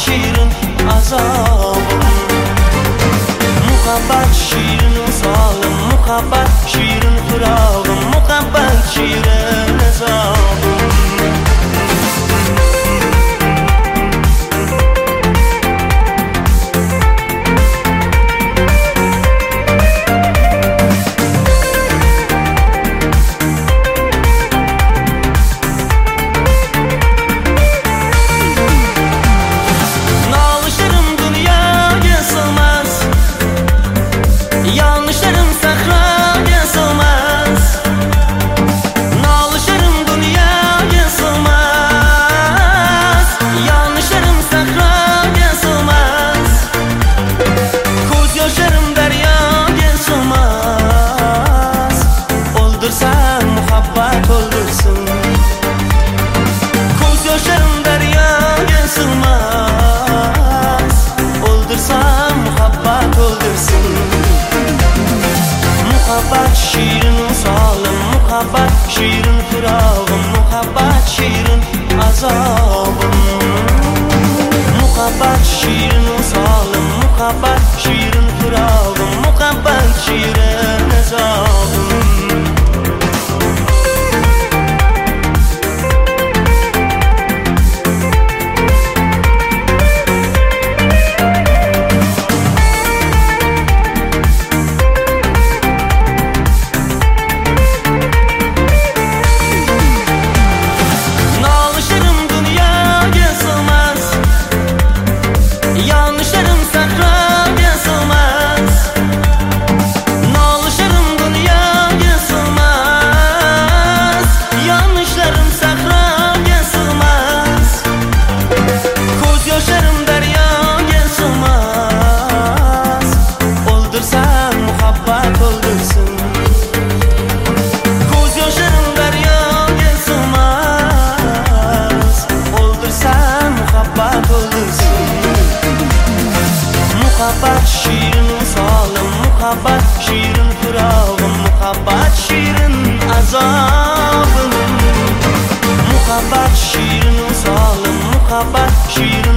şirin azabım. Muhabbat şirin usalım, muhabbat şirin firağım, muhabbat şirin azabım. Muhabbat şirin usalım, muhabbat şirin firağım, muhabbat şirin azabım. Muhabbat şirin usalım, muhabbat şirin firağım, muhabbat şirin azabım. Muhabbat şirin usalım, muhabbat şirin firağım, muhabbat şirin azabım. Muhabbat şirin usalım, muhabbat şirin